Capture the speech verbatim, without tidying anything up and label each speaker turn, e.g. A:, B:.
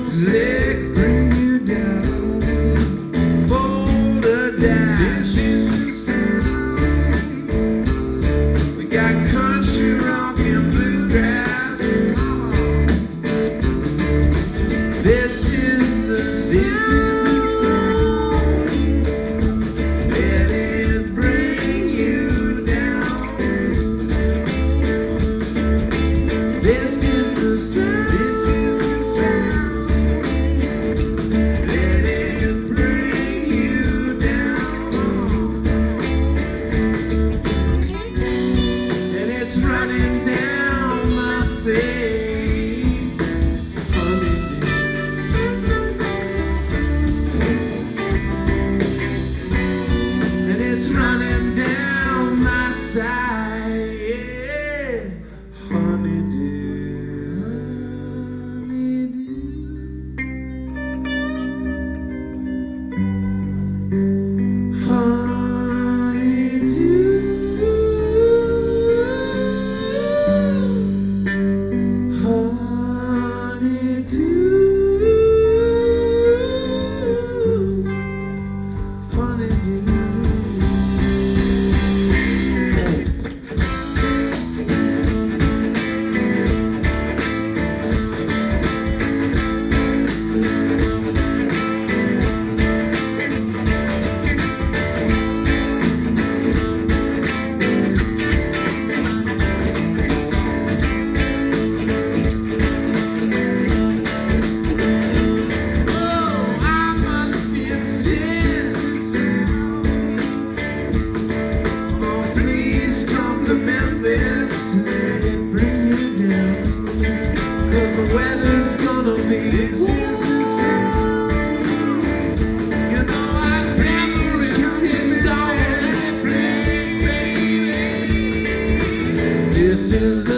A: homesick, bring you down, boulder down. This is the sound. We got country, rock, and bluegrass. This is the sound. Let it bring you down. This is the sound. This is the sound. Let it bring you down. And it's running down my face, and it's running down my side, yeah. Honeydew, honeydew, honeydew, honeydew, honeydew. The weather's gonna be this is the sound. You know I'd never insist on this, baby. This is the